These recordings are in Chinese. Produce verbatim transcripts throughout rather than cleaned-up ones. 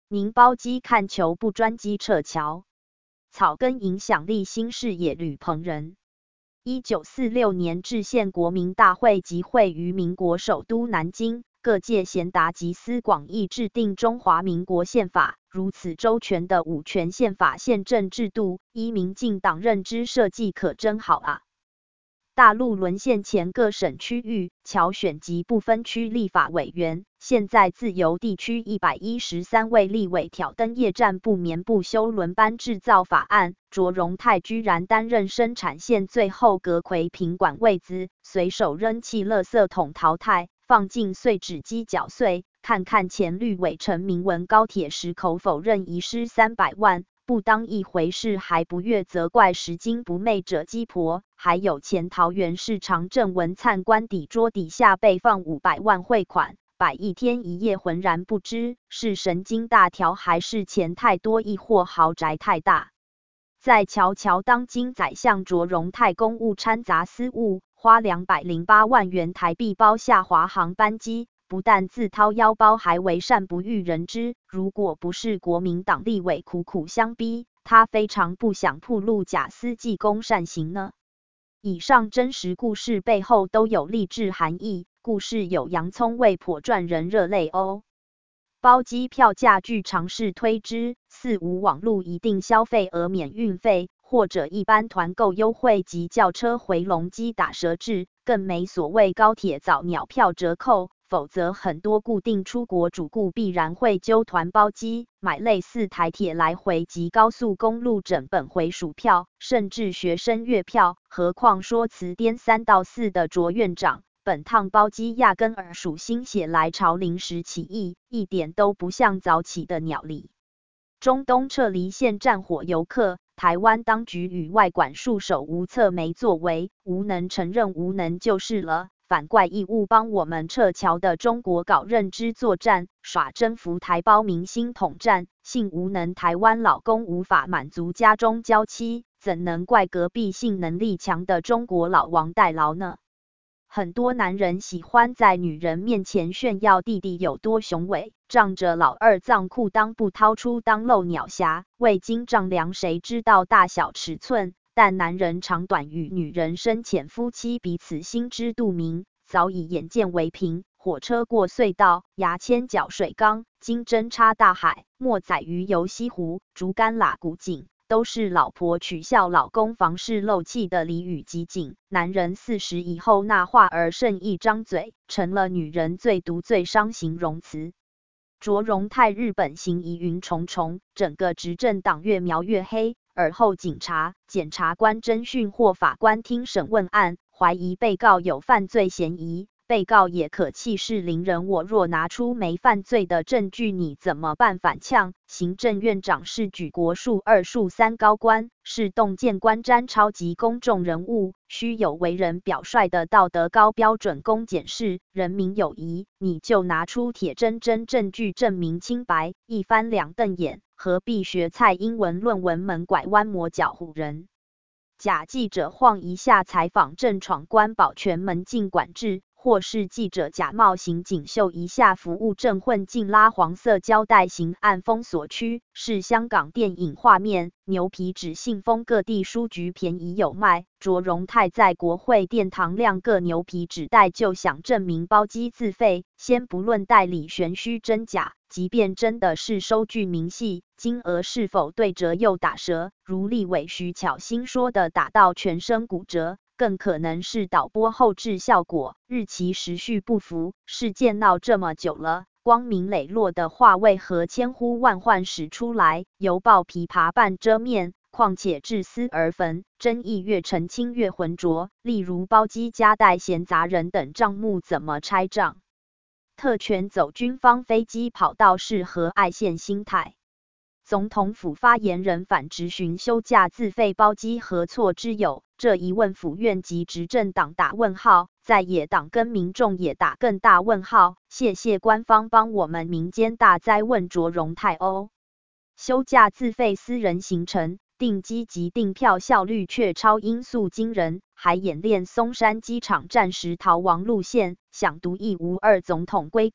宁包机看球不专机撤侨。草根影响力新视野吕鹏仁。一九四六年制宪国民大会集会于民国首都南京，各界贤达集思广益制定中华民国宪法。如此周全的五权宪法宪政制度，依民进党认知设计可真好啊！大陆沦陷前，各省区域侨选及不分区立法委员，现在自由地区一百一十三位立委挑灯夜战不眠不休轮班制造法案，卓荣泰居然担任生产线最后阁揆品管位资，随手扔弃垃圾桶淘汰，放进碎纸机搅碎。看看前绿委陈明文高铁时口否认遗失三百万。不当一回事还不悦，责怪拾金不昧者鸡婆。还有前桃园市长郑文灿官邸桌底下被放五百万汇款，百一天一夜浑然不知，是神经大条还是钱太多，亦或豪宅太大？再瞧瞧当今宰相卓荣泰公务掺杂私务，花两百零八万元台币包下华航班机。不但自掏腰包，还为善不欲人知。如果不是国民党立委苦苦相逼，他非常不想暴露假私济公善行呢。以上真实故事背后都有励志含义，故事有洋葱味颇赚人热泪哦。包机票价据常识推知，四无网路一定消费额免运费，或者一般团购优惠及轿车回笼机打折制，更没所谓高铁早鸟票折扣。否则很多固定出国主顾必然会揪团包机，买类似台铁来回及高速公路整本回属票，甚至学生月票。何况说辞颠三倒四的卓院长，本趟包机压根儿属心血来潮临时起意，一点都不像早起的鸟理。中东撤离线战火游客，台湾当局与外管束手无策，没作为，无能承认无能就是了。反怪义务帮我们撤侨的中国搞认知作战，耍征服台胞民心统战，性无能台湾老公无法满足家中娇妻，怎能怪隔壁性能力强的中国老王代劳呢？很多男人喜欢在女人面前炫耀弟弟有多雄伟，仗着老二脏裤裆不掏出当漏鸟匣，未经丈量谁知道大小尺寸。但男人长短与女人深浅，夫妻彼此心知肚明，早已眼见为凭。火车过隧道，牙签搅水缸，金针插大海，墨仔鱼游西湖，竹竿拉古井，都是老婆取笑老公房事漏气的俚语集锦。男人四十以后那话儿剩一张嘴，成了女人最毒最伤形容词。卓荣泰日本行疑云重重，整个执政党越描越黑。而后警察、检察官侦讯或法官听审问案，怀疑被告有犯罪嫌疑，被告也可气势凌人。我若拿出没犯罪的证据，你怎么办？反呛，行政院长是举国数二数三高官，是洞见观瞻超级公众人物，须有为人表率的道德高标准供检视。人民有疑，你就拿出铁铮铮证据证明清白，一翻两瞪眼。何必学蔡英文论文门拐弯抹角唬人？假记者晃一下采访正闯关保全门禁管制，或是记者假冒刑警秀一下服务证混进拉黄色胶带刑案封锁区，是香港电影画面。牛皮纸信封各地书局便宜有卖，卓荣泰在国会殿堂亮个牛皮纸袋就想证明包机自费，先不论代理玄虚真假，即便真的是收据明细，金额是否对折又打折，如立委徐巧芯说的打到全身骨折，更可能是导播后置效果，日期时序不符。事件闹这么久了，光明磊落的话为何千呼万唤始出来，犹抱琵琶半遮面？况且至私而焚，争议越澄清越浑浊。例如包机夹带闲杂人等账目怎么拆账？特权走军方飞机跑道是何爱线心态？总统府发言人反质询休假自费包机何错之有？这一问府院及执政党打问号，在野党跟民众也打更大问号。谢谢官方帮我们民间大灾问卓荣泰哦。休假自费私人行程，订机及订票效率却超音速惊人，还演练松山机场暂时逃亡路线，想独一无二总统规格，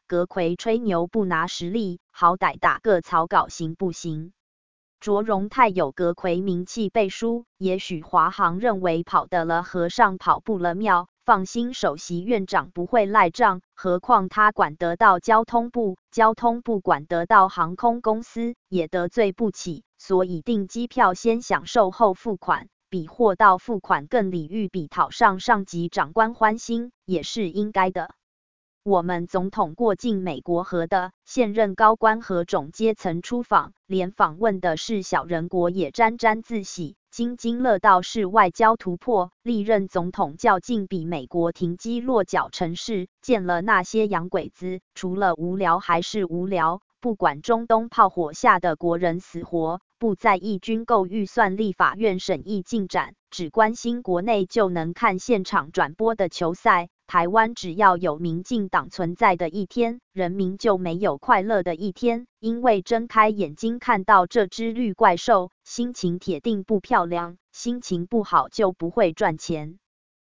阁揆吹牛不拿实力，好歹打个草稿行不行？卓荣泰有阁揆名气背书，也许华航认为跑得了和尚跑不了庙，放心首席院长不会赖账，何况他管得到交通部，交通部管得到航空公司，也得罪不起，所以订机票先享受后付款，比货到付款更礼遇，比讨上上级长官欢心，也是应该的。我们总统过境美国和的现任高官和总阶层出访，连访问的是小人国也沾沾自喜，津津乐道是外交突破。历任总统较劲比美国停机落脚城市，见了那些洋鬼子，除了无聊还是无聊，不管中东炮火下的国人死活，不在意军购预算、立法院审议进展，只关心国内就能看现场转播的球赛。台湾只要有民进党存在的一天，人民就没有快乐的一天，因为睁开眼睛看到这只绿怪兽，心情铁定不漂亮，心情不好就不会赚钱。